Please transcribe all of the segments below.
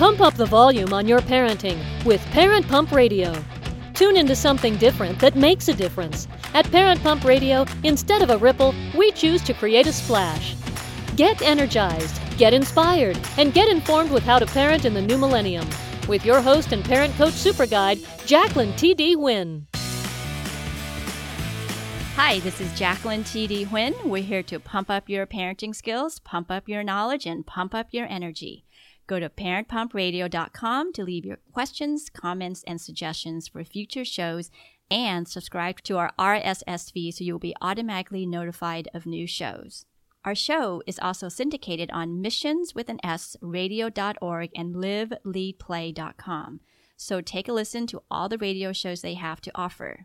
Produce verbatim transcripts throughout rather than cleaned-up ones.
Pump up the volume on your parenting with Parent Pump Radio. Tune into something different that makes a difference. At Parent Pump Radio, instead of a ripple, we choose to create a splash. Get energized, get inspired, and get informed with how to parent in the new millennium. With your host and parent coach super guide, Jacqueline T D. Huynh. Hi, this is Jacqueline T D. Huynh. We're here to pump up your parenting skills, pump up your knowledge, and pump up your energy. Go to parent pump radio dot com to leave your questions, comments, and suggestions for future shows, and subscribe to our R S S feed so you'll be automatically notified of new shows. Our show is also syndicated on missions with an S radio dot org and live lead play dot com. So take a listen to all the radio shows they have to offer.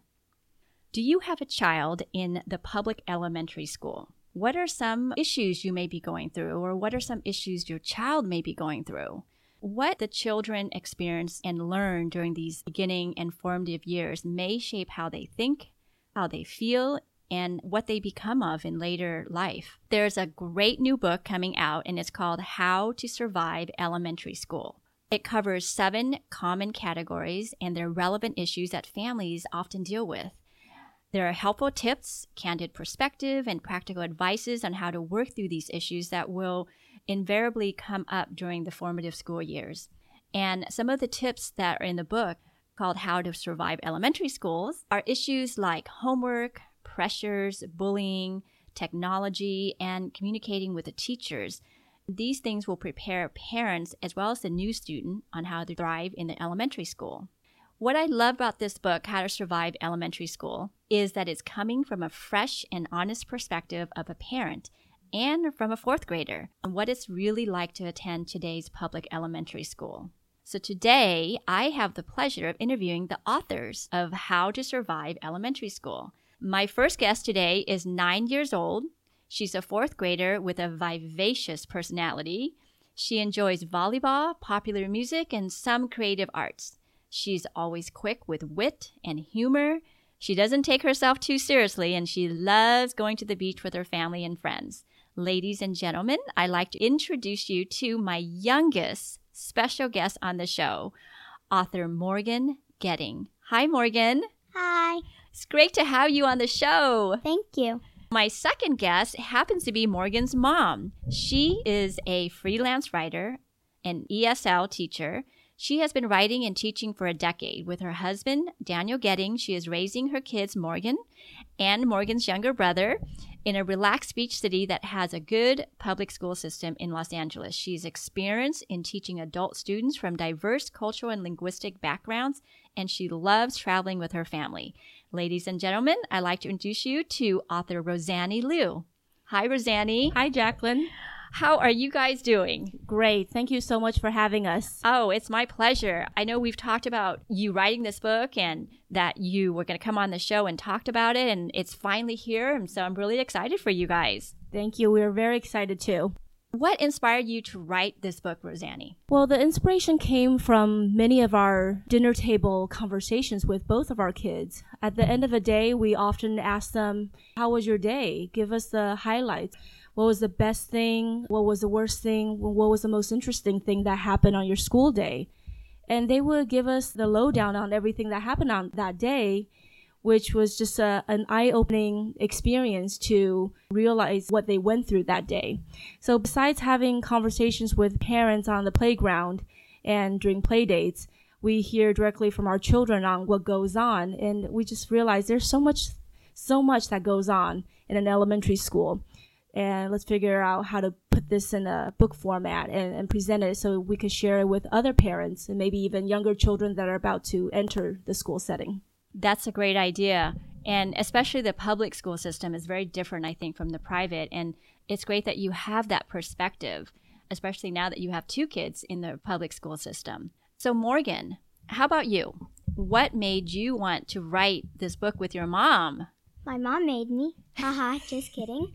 Do you have a child in the public elementary school? What are some issues you may be going through, or what are some issues your child may be going through? What the children experience and learn during these beginning and formative years may shape how they think, how they feel, and what they become of in later life. There's a great new book coming out, and it's called How to Survive Elementary School. It covers seven common categories and their relevant issues that families often deal with. There are helpful tips, candid perspective, and practical advices on how to work through these issues that will invariably come up during the formative school years. And some of the tips that are in the book, called How to Survive Elementary Schools, are issues like homework, pressures, bullying, technology, and communicating with the teachers. These things will prepare parents as well as the new student on how to thrive in the elementary school. What I love about this book, How to Survive Elementary School, is that it's coming from a fresh and honest perspective of a parent and from a fourth grader on what it's really like to attend today's public elementary school. So today, I have the pleasure of interviewing the authors of How to Survive Elementary School. My first guest today is nine years old. She's a fourth grader with a vivacious personality. She enjoys volleyball, popular music, and some creative arts. She's always quick with wit and humor. She doesn't take herself too seriously, and she loves going to the beach with her family and friends. Ladies and gentlemen, I'd like to introduce you to my youngest special guest on the show, author Morgan Getting. Hi, Morgan. Hi. It's great to have you on the show. Thank you. My second guest happens to be Morgan's mom. She is a freelance writer, an E S L teacher. She has been writing and teaching for a decade. With her husband, Daniel Getting, she is raising her kids, Morgan, and Morgan's younger brother, in a relaxed beach city that has a good public school system in Los Angeles. She's experienced in teaching adult students from diverse cultural and linguistic backgrounds, and she loves traveling with her family. Ladies and gentlemen, I'd like to introduce you to author Rosanny Liu. Hi, Rosanny. Hi, Jacqueline. How are you guys doing? Great. Thank you so much for having us. Oh, it's my pleasure. I know we've talked about you writing this book and that you were going to come on the show and talked about it, and it's finally here, and so I'm really excited for you guys. Thank you. We're very excited too. What inspired you to write this book, Rosanny? Well, the inspiration came from many of our dinner table conversations with both of our kids. At the end of the day, we often ask them, how was your day? Give us the highlights. What was the best thing? What was the worst thing? What was the most interesting thing that happened on your school day? And they would give us the lowdown on everything that happened on that day, which was just a, an eye-opening experience to realize what they went through that day. So besides having conversations with parents on the playground and during play dates, we hear directly from our children on what goes on. And we just realize there's so much, so much that goes on in an elementary school. And let's figure out how to put this in a book format and, and present it so we can share it with other parents and maybe even younger children that are about to enter the school setting. That's a great idea. And especially the public school system is very different, I think, from the private. And it's great that you have that perspective, especially now that you have two kids in the public school system. So Morgan, how about you? What made you want to write this book with your mom? My mom made me. Haha, just kidding.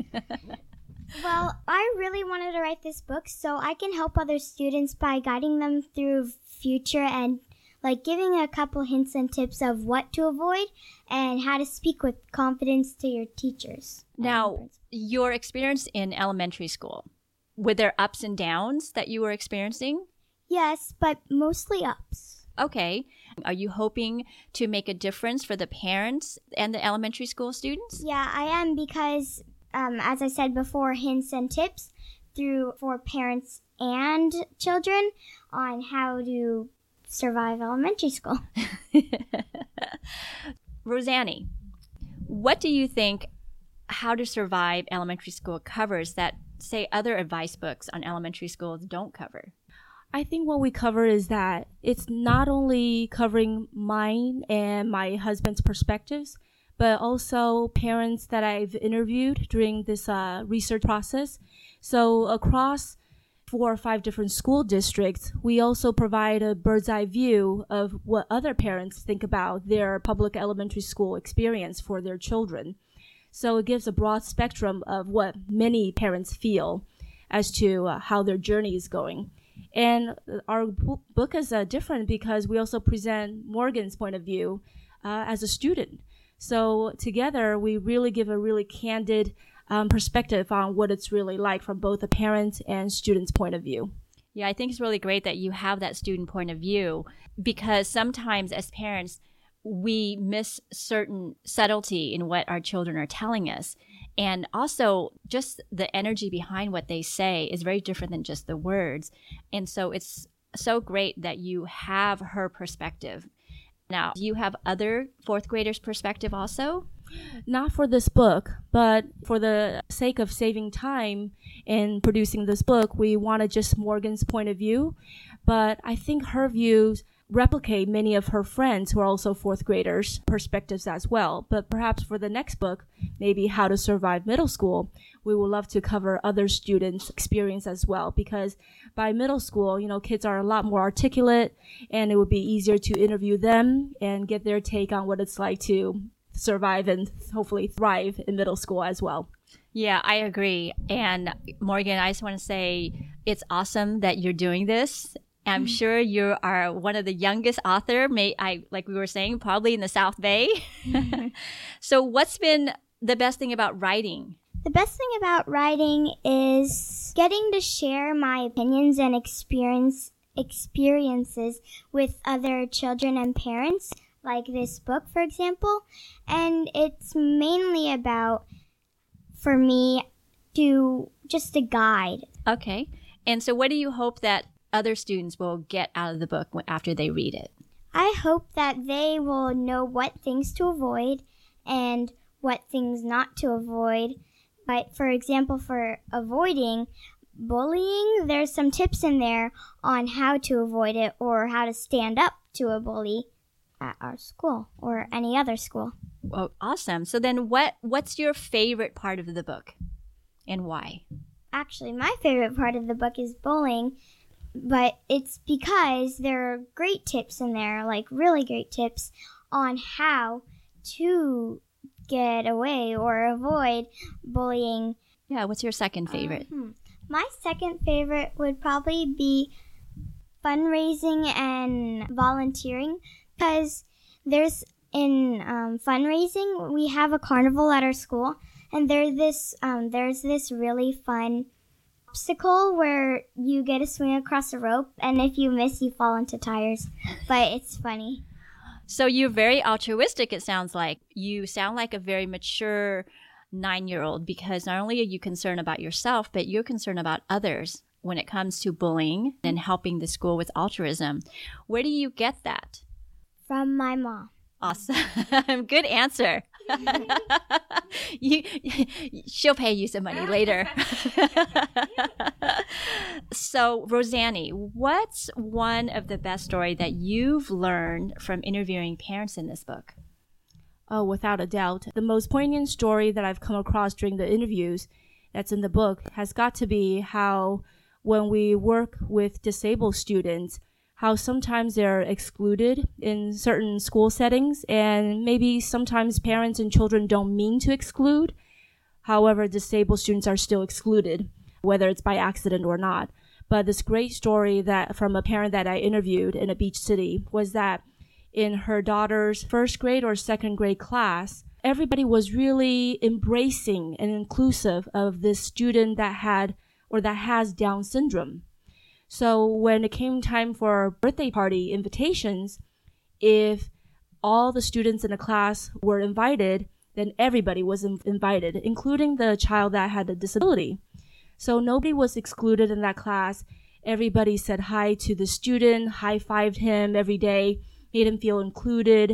Well, I really wanted to write this book so I can help other students by guiding them through future and like giving a couple hints and tips of what to avoid and how to speak with confidence to your teachers. Now, your experience in elementary school, were there ups and downs that you were experiencing? Yes, but mostly ups. Okay. Are you hoping to make a difference for the parents and the elementary school students? Yeah, I am because, um, as I said before, hints and tips through for parents and children on how to survive elementary school. Rosanny, what do you think How to Survive Elementary School covers that, say, other advice books on elementary schools don't cover? I think what we cover is that it's not only covering mine and my husband's perspectives, but also parents that I've interviewed during this uh, research process. So across four or five different school districts, we also provide a bird's eye view of what other parents think about their public elementary school experience for their children. So it gives a broad spectrum of what many parents feel as to uh, how their journey is going. And our book is uh, different because we also present Morgan's point of view uh, as a student. So together, we really give a really candid um, perspective on what it's really like from both a parent and student's point of view. Yeah, I think it's really great that you have that student point of view, because sometimes as parents, we miss certain subtlety in what our children are telling us. And also, just the energy behind what they say is very different than just the words. And so it's so great that you have her perspective. Now, do you have other fourth graders' perspective also? Not for this book, but for the sake of saving time in producing this book, we wanted just Morgan's point of view. But I think her views replicate many of her friends who are also fourth graders' perspectives as well. But perhaps for the next book, maybe How to Survive Middle School, we would love to cover other students' experience as well, because by middle school, you know, kids are a lot more articulate, and it would be easier to interview them and get their take on what it's like to survive and hopefully thrive in middle school as well. Yeah, I agree. And Morgan, I just want to say it's awesome that you're doing this. I'm sure you are one of the youngest author, may I like we were saying, probably in the South Bay. So what's been the best thing about writing? The best thing about writing is getting to share my opinions and experience experiences with other children and parents, like this book, for example. And it's mainly about, for me, to just a guide. Okay. And so what do you hope that other students will get out of the book after they read it? I hope that they will know what things to avoid and what things not to avoid. But for example, for avoiding bullying, there's some tips in there on how to avoid it or how to stand up to a bully at our school or any other school. Oh, awesome. So then what what's your favorite part of the book and why? Actually, my favorite part of the book is bullying. But it's because there are great tips in there, like really great tips on how to get away or avoid bullying. Yeah, what's your second favorite? Um, my second favorite would probably be fundraising and volunteering, because there's in um, fundraising, we have a carnival at our school, and there this um, there's this really fun obstacle where you get to swing across a rope, and if you miss, you fall into tires. But it's funny. So you're very altruistic, it sounds like. You sound like a very mature nine-year-old, because not only are you concerned about yourself, but you're concerned about others when it comes to bullying and helping the school with altruism. Where do you get that? From my mom. Awesome. Good answer. you, she'll pay you some money later. So, Rosanny, what's one of the best story that you've learned from interviewing parents in this book? Oh, without a doubt. The most poignant story that I've come across during the interviews that's in the book has got to be how when we work with disabled students, how sometimes they're excluded in certain school settings, and maybe sometimes parents and children don't mean to exclude. However, disabled students are still excluded, whether it's by accident or not. But this great story that from a parent that I interviewed in a beach city was that in her daughter's first grade or second grade class, everybody was really embracing and inclusive of this student that had or that has Down syndrome. So when it came time for birthday party invitations, if all the students in the class were invited, then everybody was in- invited, including the child that had a disability. So nobody was excluded in that class. Everybody said hi to the student, high-fived him every day, made him feel included.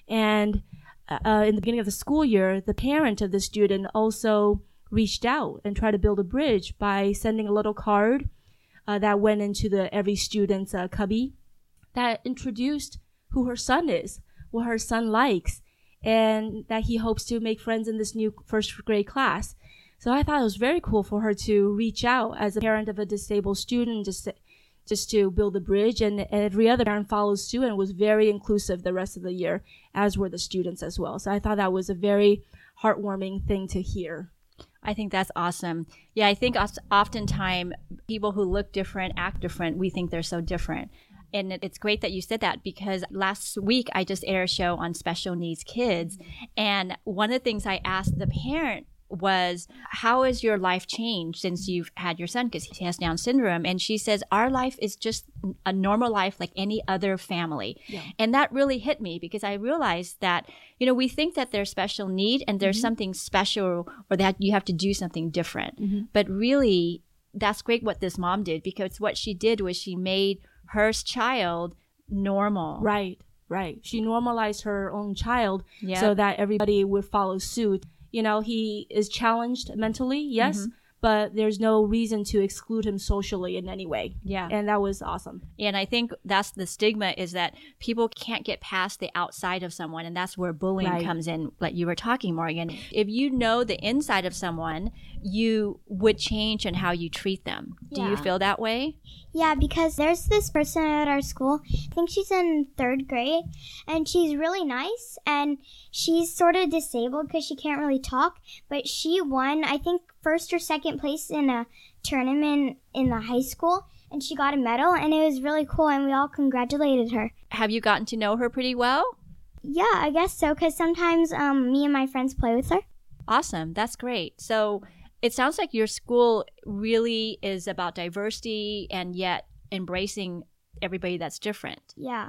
And uh, in the beginning of the school year, the parent of the student also reached out and tried to build a bridge by sending a little card uh, that went into the every student's uh, cubby that introduced who her son is, what her son likes, and that he hopes to make friends in this new first grade class. So I thought it was very cool for her to reach out as a parent of a disabled student, just to, just to build a bridge. And every other parent followed suit and was very inclusive the rest of the year, as were the students as well. So I thought that was a very heartwarming thing to hear. I think that's awesome. Yeah, I think oftentimes people who look different, act different, we think they're so different. And it's great that you said that, because last week I just aired a show on special needs kids. And one of the things I asked the parent was, how has your life changed since you've had your son? Because he has Down syndrome. And she says, our life is just a normal life like any other family. Yeah. And that really hit me, because I realized that, you know, we think that there's special need and there's mm-hmm. something special, or that you have to do something different. Mm-hmm. But really, that's great what this mom did, because what she did was she made her child normal. Right, right. She normalized her own child yep. so that everybody would follow suit. You know, he is challenged mentally, yes, mm-hmm. but there's no reason to exclude him socially in any way. Yeah. And that was awesome. And I think that's the stigma, is that people can't get past the outside of someone. And that's where bullying right. comes in, like you were talking, Morgan. If you know the inside of someone, you would change in how you treat them. Do yeah. you feel that way? Yeah, because there's this person at our school, I think she's in third grade, and she's really nice, and she's sort of disabled because she can't really talk, but she won, I think, first or second place in a tournament in the high school, and she got a medal, and it was really cool, and we all congratulated her. Have you gotten to know her pretty well? Yeah, I guess so, because sometimes um, me and my friends play with her. Awesome. That's great. So it sounds like your school really is about diversity and yet embracing everybody that's different. Yeah.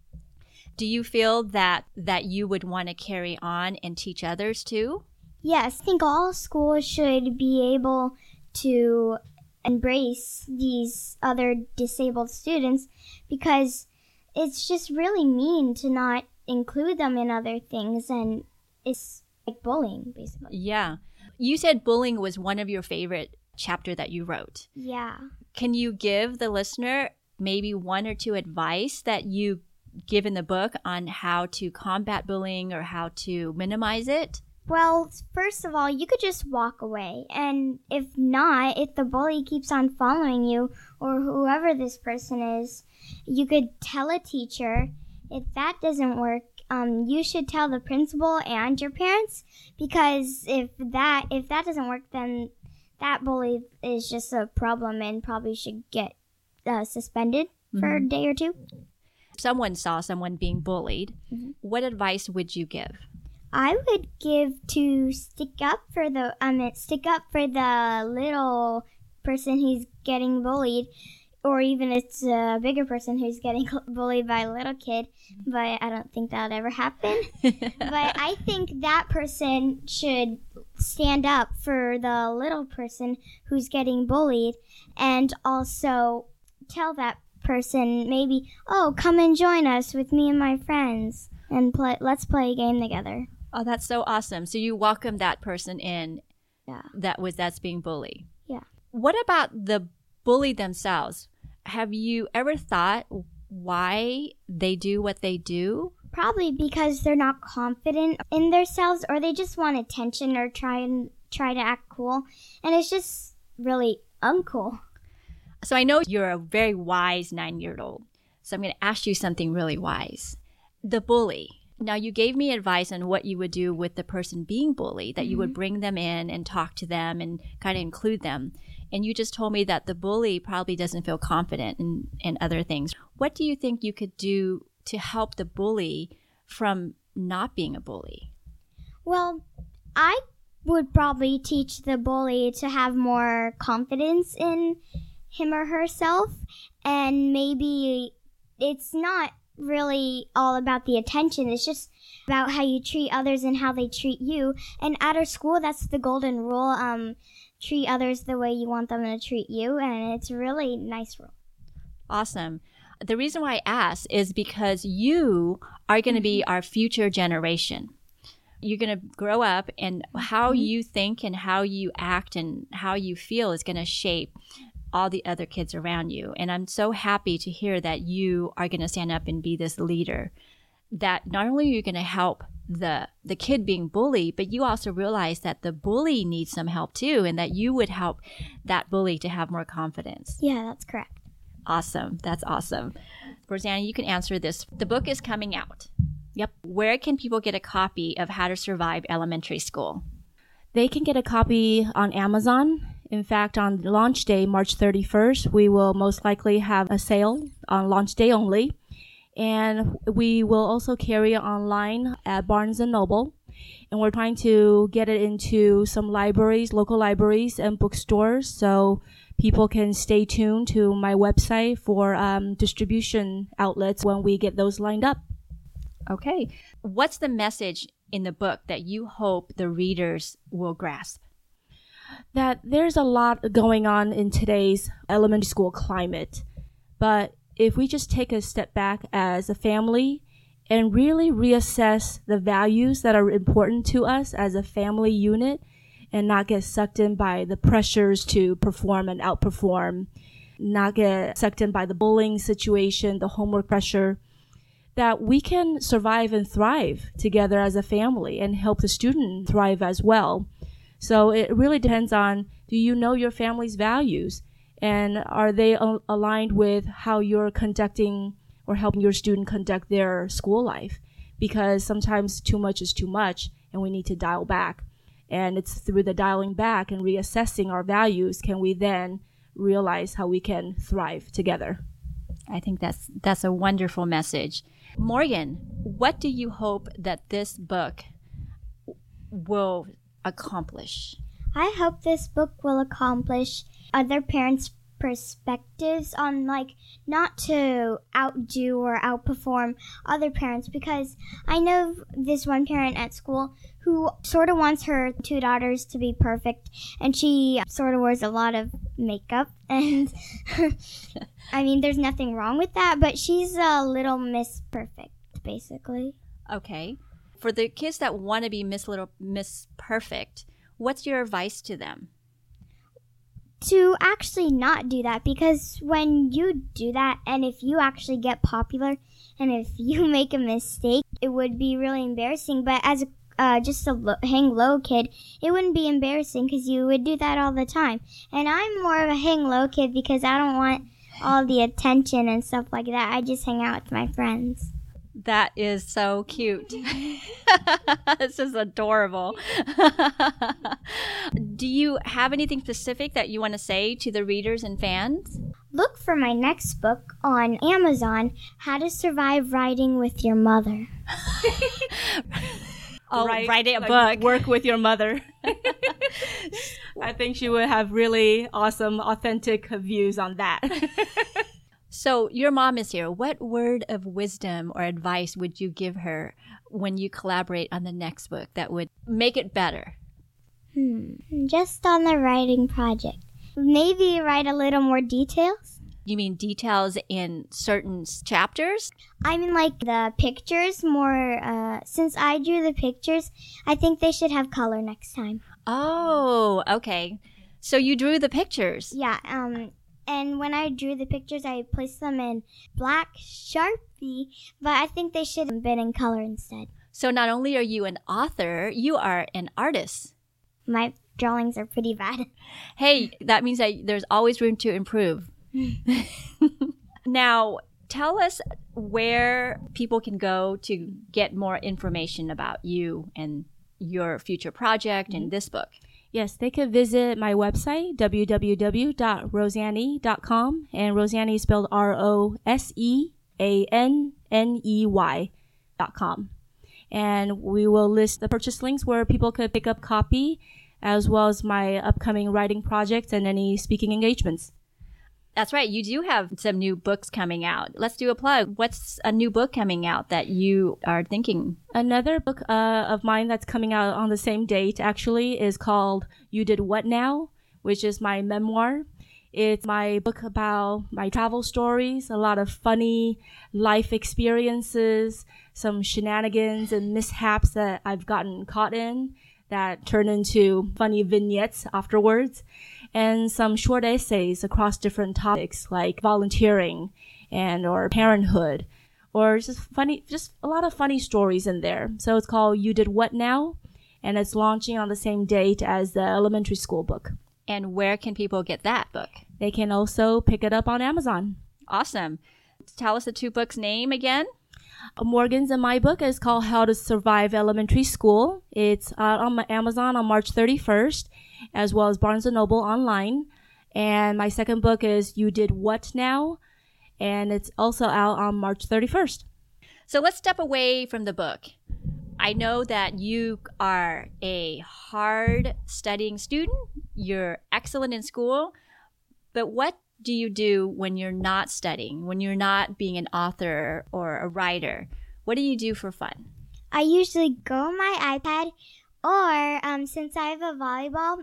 Do you feel that that you would want to carry on and teach others too? Yes, I think all schools should be able to embrace these other disabled students, because it's just really mean to not include them in other things, and it's like bullying, basically. Yeah. You said bullying was one of your favorite chapter that you wrote. Yeah. Can you give the listener maybe one or two advice that you give in the book on how to combat bullying or how to minimize it? Well, first of all, you could just walk away. And if not, if the bully keeps on following you, or whoever this person is, you could tell a teacher. If that doesn't work, Um, you should tell the principal and your parents, because if that if that doesn't work, then that bully is just a problem and probably should get uh, suspended mm-hmm. for a day or two. Someone saw someone being bullied. Mm-hmm. What advice would you give? I would give to stick up for the um stick up for the little person who's getting bullied. Or even it's a bigger person who's getting bullied by a little kid. But I don't think that'll ever happen. But I think that person should stand up for the little person who's getting bullied, and also tell that person maybe, oh, come and join us with me and my friends, and play. Let's play a game together. Oh, that's so awesome. So you welcome that person in yeah. that was that's being bullied. Yeah. What about the bully themselves? Have you ever thought why they do what they do? Probably because they're not confident in themselves, or they just want attention, or try and try to act cool. And it's just really uncool. So I know you're a very wise nine-year-old. So I'm going to ask you something really wise. The bully. Now, you gave me advice on what you would do with the person being bullied, that mm-hmm. you would bring them in and talk to them and kind of include them. And you just told me that the bully probably doesn't feel confident in, in other things. What do you think you could do to help the bully from not being a bully? Well, I would probably teach the bully to have more confidence in him or herself, and maybe it's not really all about the attention. It's just about how you treat others and how they treat you. And at our school, that's the golden rule. Um, treat others the way you want them to treat you, and it's a really nice rule. Awesome. The reason why I ask is because you are going to be our future generation. You're going to grow up, and how you think and how you act and how you feel is going to shape all the other kids around you. And I'm so happy to hear that you are going to stand up and be this leader, that not only are you going to help the the kid being bullied, but you also realize that the bully needs some help too, and that you would help that bully to have more confidence. Yeah, that's correct. Awesome. That's awesome. Rosanna, you can answer this. The book is coming out. Yep. Where can people get a copy of How to Survive Elementary School? They can get a copy on Amazon. In fact, on launch day, March thirty-first, we will most likely have a sale on launch day only. And we will also carry it online at Barnes and Noble. And we're trying to get it into some libraries, local libraries and bookstores. So people can stay tuned to my website for um, distribution outlets when we get those lined up. Okay. What's the message in the book that you hope the readers will grasp? That there's a lot going on in today's elementary school climate. But if we just take a step back as a family and really reassess the values that are important to us as a family unit, and not get sucked in by the pressures to perform and outperform, not get sucked in by the bullying situation, the homework pressure, that we can survive and thrive together as a family and help the student thrive as well. So it really depends on, do you know your family's values? And are they al- aligned with how you're conducting or helping your student conduct their school life? Because sometimes too much is too much and we need to dial back. And it's through the dialing back and reassessing our values can we then realize how we can thrive together. I think that's that's a wonderful message. Morgan, what do you hope that this book will accomplish? I hope this book will accomplish other parents' perspectives on, like, not to outdo or outperform other parents, because I know this one parent at school who sort of wants her two daughters to be perfect, and she sort of wears a lot of makeup, and I mean, there's nothing wrong with that, but she's a little Miss Perfect, basically. Okay. For the kids that want to be Miss Little Miss Perfect, what's your advice to them? To actually not do that, because when you do that, and if you actually get popular, and if you make a mistake, it would be really embarrassing. But as a, uh, just a lo- hang low kid, it wouldn't be embarrassing because you would do that all the time. And I'm more of a hang low kid because I don't want all the attention and stuff like that. I just hang out with my friends. That is so cute. This is adorable. Do you have anything specific that you want to say to the readers and fans? Look for my next book on Amazon, How to Survive Riding with Your Mother. Oh, Write, write it a like, book. Work with your mother. I think she would have really awesome, authentic views on that. So your mom is here. What word of wisdom or advice would you give her when you collaborate on the next book that would make it better? Hmm. Just on the writing project. Maybe write a little more details. You mean details in certain chapters? I mean, like the pictures more, uh, since I drew the pictures, I think they should have color next time. Oh, okay. So you drew the pictures. Yeah, um, and when I drew the pictures, I placed them in black Sharpie, but I think they should have been in color instead. So not only are you an author, you are an artist. My drawings are pretty bad. Hey, that means that there's always room to improve. Now, tell us where people can go to get more information about you and your future project and this book. Yes, they could visit my website, w w w dot rosaney dot com, and Rosaney is spelled R O S E A N N E Y dot com. And we will list the purchase links where people could pick up copy, as well as my upcoming writing projects and any speaking engagements. That's right. You do have some new books coming out. Let's do a plug. What's a new book coming out that you are thinking? Another book uh, of mine that's coming out on the same date, actually, is called You Did What Now?, which is my memoir. It's my book about my travel stories, a lot of funny life experiences, some shenanigans and mishaps that I've gotten caught in that turn into funny vignettes afterwards, and some short essays across different topics like volunteering and or parenthood, or just funny, just a lot of funny stories in there. So it's called You Did What Now? And it's launching on the same date as the elementary school book. And where can people get that book? They can also pick it up on Amazon. Awesome. Tell us the two books' name again. Morgan's and my book is called How to Survive Elementary School. It's uh, on Amazon on March thirty-first, as well as Barnes and Noble online. And my second book is You Did What Now? And it's also out on March thirty-first. So let's step away from the book. I know that you are a hard studying student. You're excellent in school. But what do you do when you're not studying, when you're not being an author or a writer? What do you do for fun? I usually go on my iPad, or um, since I have a volleyball,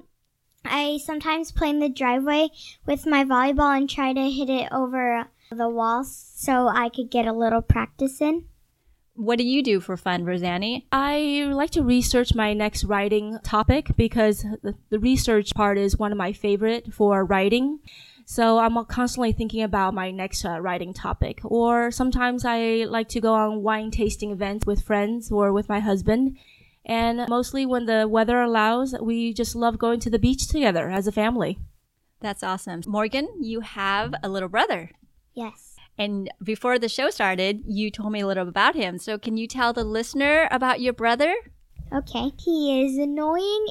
I sometimes play in the driveway with my volleyball and try to hit it over the walls so I could get a little practice in. What do you do for fun, Rosanny? I like to research my next writing topic because the, the research part is one of my favorite for writing. So I'm constantly thinking about my next uh, writing topic. Or sometimes I like to go on wine tasting events with friends or with my husband. And mostly when the weather allows, we just love going to the beach together as a family. That's awesome. Morgan, you have a little brother. Yes. And before the show started, you told me a little about him. So can you tell the listener about your brother? Okay. He is annoying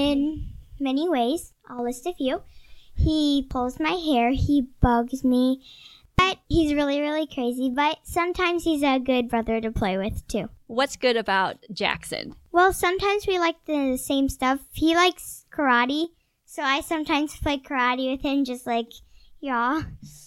in many ways. I'll list a few. He pulls my hair. He bugs me. But he's really, really crazy. But sometimes he's a good brother to play with, too. What's good about Jackson? Well, sometimes we like the same stuff. He likes karate. So I sometimes play karate with him, just like, yeah.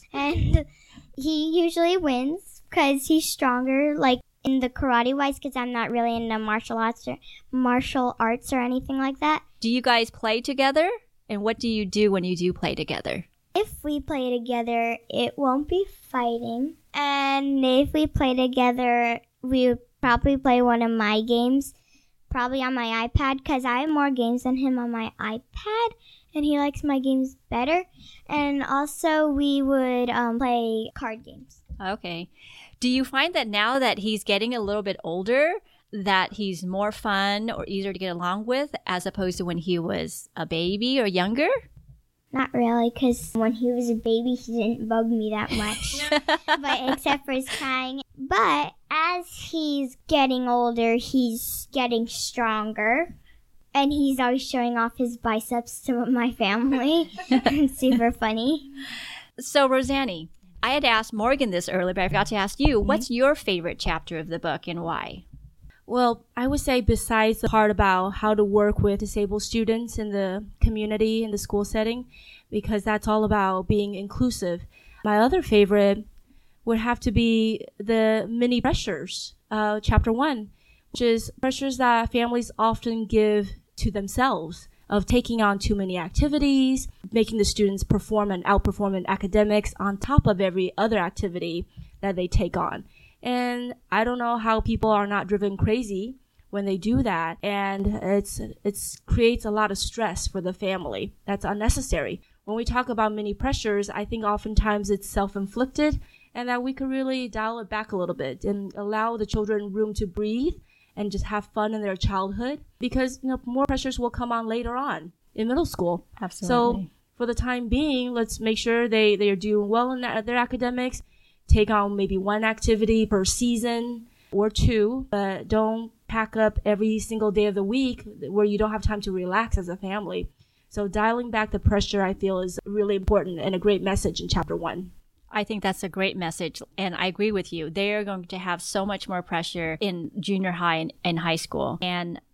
And he usually wins because he's stronger, like in the karate-wise, because I'm not really into martial arts or martial arts or anything like that. Do you guys play together? And what do you do when you do play together? If we play together, it won't be fighting. And if we play together, we would probably play one of my games, probably on my iPad, because I have more games than him on my iPad, and he likes my games better. And also, we would um, play card games. Okay. Do you find that now that he's getting a little bit older, that he's more fun or easier to get along with as opposed to when he was a baby or younger? Not really, because when he was a baby, he didn't bug me that much, but except for his crying. But as he's getting older, he's getting stronger, and he's always showing off his biceps to my family. It's super funny. So, Rosanny, I had asked Morgan this earlier, but I forgot to ask you, mm-hmm. What's your favorite chapter of the book and why? Well, I would say besides the part about how to work with disabled students in the community, in the school setting, because that's all about being inclusive, my other favorite would have to be the mini pressures, uh, chapter one, which is pressures that families often give to themselves of taking on too many activities, making the students perform and outperform in academics on top of every other activity that they take on. And I don't know how people are not driven crazy when they do that. And it's it's creates a lot of stress for the family. That's unnecessary. When we talk about many pressures, I think oftentimes it's self-inflicted and that we could really dial it back a little bit and allow the children room to breathe and just have fun in their childhood, because you know more pressures will come on later on in middle school. Absolutely. So for the time being, let's make sure they, they are doing well in their academics. Take on maybe one activity per season or two, but don't pack up every single day of the week where you don't have time to relax as a family. So dialing back the pressure, I feel, is really important and a great message in chapter one. I think that's a great message, and I agree with you. They are going to have so much more pressure in junior high and, and high school. And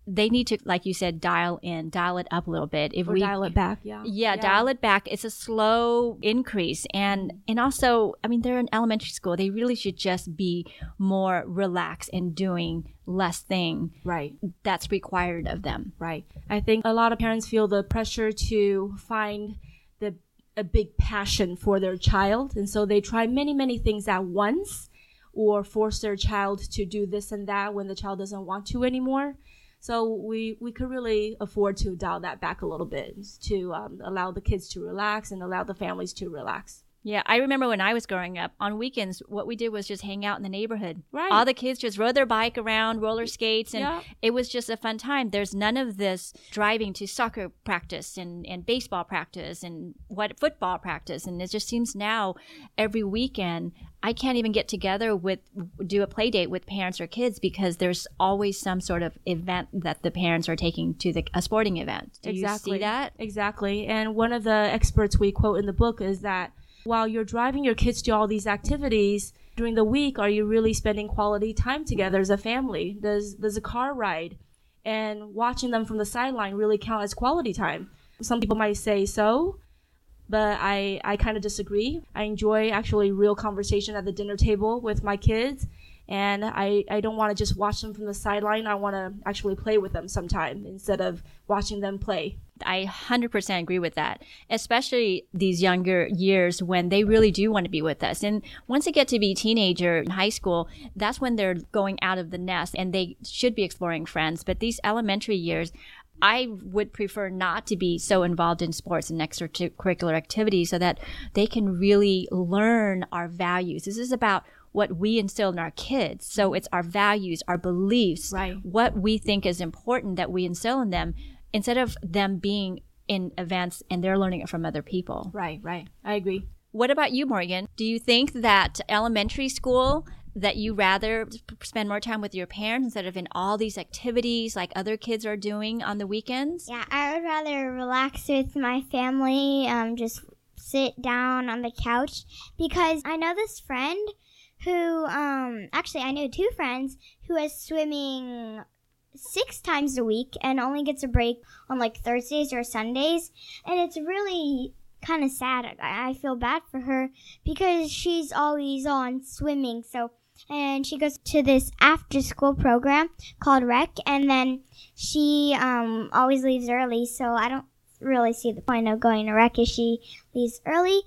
they need to, like you said, dial in, dial it up a little bit. If or we dial it back, yeah. Yeah, yeah. dial it back. It's a slow increase. And and also, I mean, they're in elementary school. They really should just be more relaxed and doing less thing right. that's required of them. Right. I think a lot of parents feel the pressure to find the a big passion for their child. And so they try many, many things at once or force their child to do this and that when the child doesn't want to anymore. So we, we could really afford to dial that back a little bit to um, allow the kids to relax and allow the families to relax. Yeah, I remember when I was growing up, on weekends, what we did was just hang out in the neighborhood. Right. All the kids just rode their bike around, roller skates, and yeah. it was just a fun time. There's none of this driving to soccer practice and, and baseball practice and what football practice. And it just seems now every weekend, I can't even get together with, do a play date with parents or kids because there's always some sort of event that the parents are taking to the, a sporting event. Do exactly. you see that? Exactly. And one of the experts we quote in the book is that while you're driving your kids to all these activities during the week, are you really spending quality time together as a family? Does does a car ride and watching them from the sideline really count as quality time? Some people might say so, but I, I kind of disagree. I enjoy actually real conversation at the dinner table with my kids, and I, I don't want to just watch them from the sideline. I want to actually play with them sometime instead of watching them play. I one hundred percent agree with that, especially these younger years when they really do want to be with us. And once they get to be teenager in high school, that's when they're going out of the nest and they should be exploring friends. But these elementary years, I would prefer not to be so involved in sports and extracurricular activities so that they can really learn our values. This is about what we instill in our kids. So it's our values, our beliefs, right. what we think is important that we instill in them, instead of them being in events and they're learning it from other people. Right, right. I agree. What about you, Morgan? Do you think that elementary school, that you rather spend more time with your parents instead of in all these activities like other kids are doing on the weekends? Yeah, I would rather relax with my family, um, just sit down on the couch, because I know this friend who, um, actually I know two friends who is swimming six times a week and only gets a break on like Thursdays or Sundays. And it's really kind of sad. I, I feel bad for her because she's always on swimming. So, and she goes to this after school program called Rec, and then she um, always leaves early. So I don't really see the point of going to Rec if she leaves early.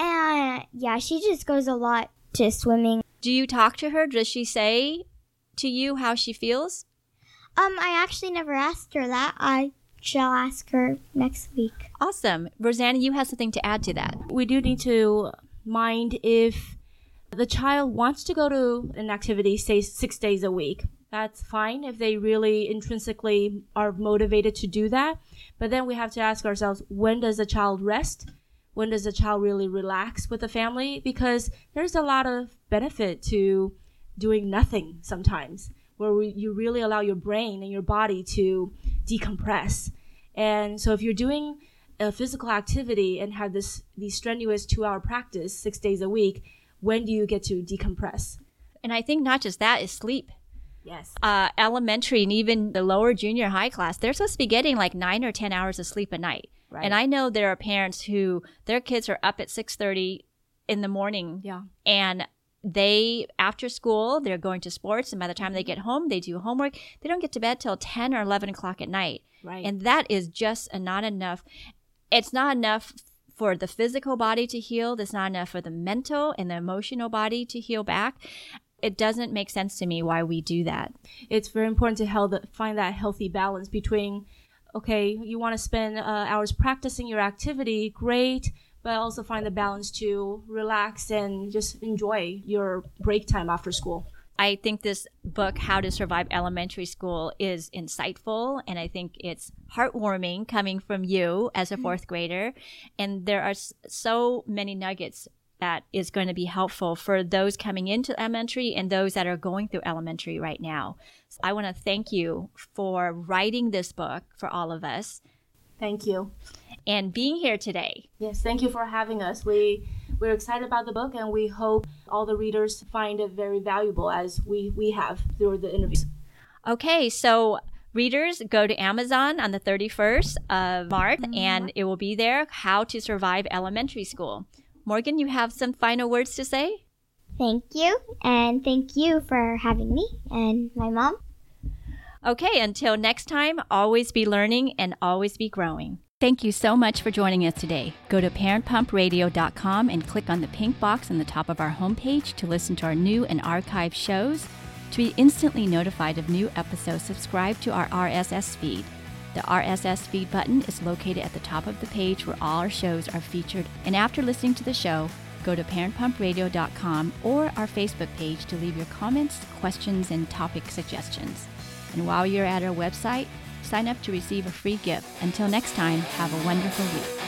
And yeah, she just goes a lot to swimming. Do you talk to her? Does she say to you how she feels? Um, I actually never asked her that. I shall ask her next week. Awesome. Rosanna, you have something to add to that. We do need to mind if the child wants to go to an activity, say six days a week. That's fine if they really intrinsically are motivated to do that. But then we have to ask ourselves, when does a child rest? When does a child really relax with the family? Because there's a lot of benefit to doing nothing sometimes, where we, you really allow your brain and your body to decompress. And so if you're doing a physical activity and have this these strenuous two-hour practice six days a week, when do you get to decompress? And I think not just that, is sleep. Yes. Uh, elementary and even the lower junior high class, they're supposed to be getting like nine or ten hours of sleep a night. Right. And I know there are parents who, their kids are up at six thirty in the morning. Yeah. And they, after school, they're going to sports, and by the time they get home, they do homework. They don't get to bed till ten or eleven o'clock at night. Right. And that is just not enough. It's not enough for the physical body to heal. It's not enough for the mental and the emotional body to heal back. It doesn't make sense to me why we do that. It's very important to held, find that healthy balance between, okay, you want to spend uh, hours practicing your activity, great, but also find the balance to relax and just enjoy your break time after school. I think this book, How to Survive Elementary School, is insightful, and I think it's heartwarming coming from you as a fourth grader. And there are so many nuggets that is going to be helpful for those coming into elementary and those that are going through elementary right now. So I want to thank you for writing this book for all of us. Thank you. And being here today. Yes, thank you for having us. We, we're excited about the book, and we hope all the readers find it very valuable as we, we have through the interviews. Okay, so Readers, go to Amazon on the thirty-first of March, mm-hmm. and it will be there, How to Survive Elementary School. Morgan, you have some final words to say? Thank you, and thank you for having me and my mom. Okay, until next time, always be learning and always be growing. Thank you so much for joining us today. Go to parent pump radio dot com and click on the pink box on the top of our homepage to listen to our new and archived shows. To be instantly notified of new episodes, subscribe to our R S S feed. The R S S feed button is located at the top of the page where all our shows are featured. And after listening to the show, go to parent pump radio dot com or our Facebook page to leave your comments, questions, and topic suggestions. And while you're at our website, sign up to receive a free gift. Until next time, have a wonderful week.